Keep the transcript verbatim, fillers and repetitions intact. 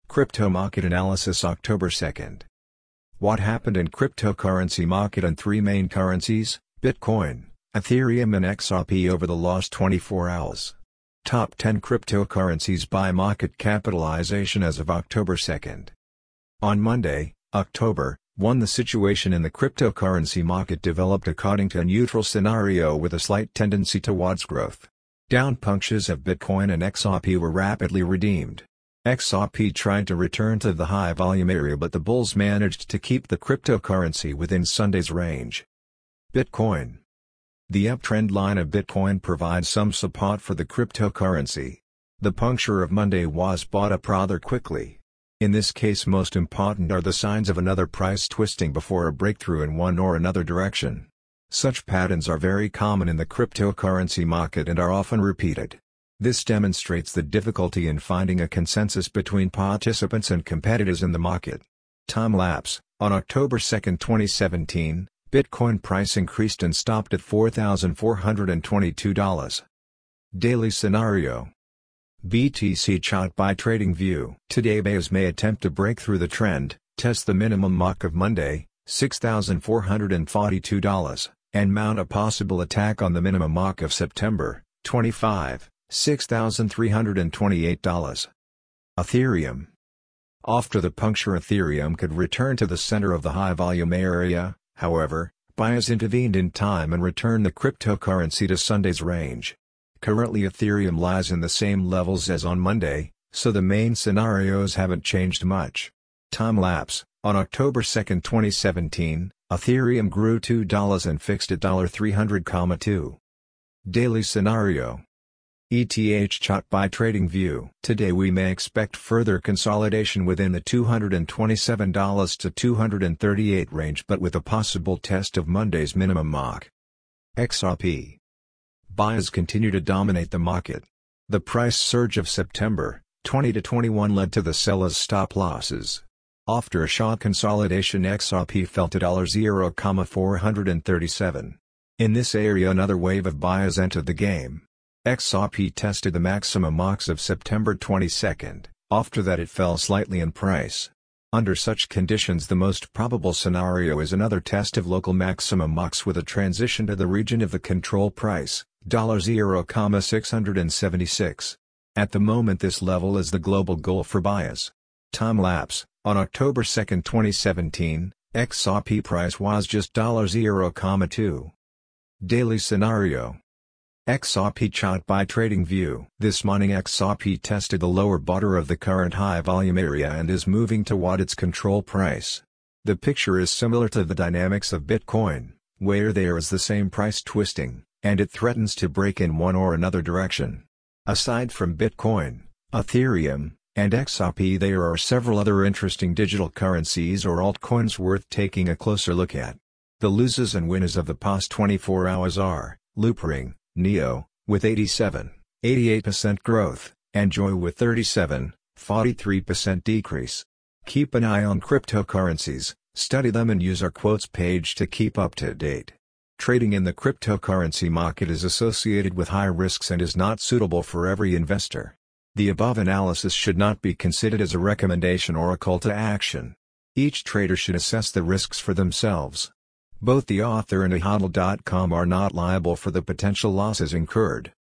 Crypto Market Analysis October second. What happened in cryptocurrency market and three main currencies, Bitcoin, Ethereum and X R P over the last twenty-four hours. Top ten cryptocurrencies by market capitalization as of October second. On Monday, October first, the situation in the cryptocurrency market developed according to a neutral scenario with a slight tendency towards growth. Down punctures of Bitcoin and X R P were rapidly redeemed. X R P tried to return to the high volume area, but the bulls managed to keep the cryptocurrency within Sunday's range. Bitcoin. The uptrend line of Bitcoin provides some support for the cryptocurrency. The puncture of Monday was bought up rather quickly. In this case, most important are the signs of another price twisting before a breakthrough in one or another direction. Such patterns are very common in the cryptocurrency market and are often repeated. This demonstrates the difficulty in finding a consensus between participants and competitors in the market. Time lapse. On October second twenty seventeen, Bitcoin price increased and stopped at four thousand four hundred twenty-two dollars. Daily scenario. B T C chart by TradingView. Today buyers may attempt to break through the trend, test the minimum mark of Monday, six thousand four hundred forty-two dollars, and mount a possible attack on the minimum mark of September twenty-fifth. six thousand three hundred twenty-eight dollars. Ethereum. After the puncture, Ethereum could return to the center of the high volume area. However, buyers intervened in time and returned the cryptocurrency to Sunday's range. Currently Ethereum lies in the same levels as on Monday, so the main scenarios haven't changed much. Time lapse. On October second twenty seventeen, Ethereum grew two dollars and fixed at three hundred dollars and two cents. Daily scenario. E T H chart by TradingView. Today we may expect further consolidation within the two hundred twenty-seven to two hundred thirty-eight range, but with a possible test of Monday's minimum mark. X R P. Buyers continue to dominate the market. The price surge of September twenty to twenty-one led to the sellers' stop losses. After a short consolidation, X R P fell to zero point four hundred thirty-seven. In this area another wave of buyers entered the game. X R P tested the maximum marks of September twenty-second, after that it fell slightly in price. Under such conditions the most probable scenario is another test of local maximum marks with a transition to the region of the control price, zero point six hundred seventy-six. At the moment this level is the global goal for buyers. Time lapse. On October second twenty seventeen, X R P price was just zero point two. Daily scenario. X R P chart by TradingView. This morning X R P tested the lower border of the current high volume area and is moving toward its control price. The picture is similar to the dynamics of Bitcoin, where there is the same price twisting, and it threatens to break in one or another direction. Aside from Bitcoin, Ethereum, and X R P, there are several other interesting digital currencies or altcoins worth taking a closer look at. The losers and winners of the past twenty-four hours are Loopring, Neo, with eighty-seven, eighty-eight percent growth, and Joy with thirty-seven, forty-three percent decrease. Keep an eye on cryptocurrencies, study them and use our quotes page to keep up to date. Trading in the cryptocurrency market is associated with high risks and is not suitable for every investor. The above analysis should not be considered as a recommendation or a call to action. Each trader should assess the risks for themselves. Both the author and a hodl dot com are not liable for the potential losses incurred.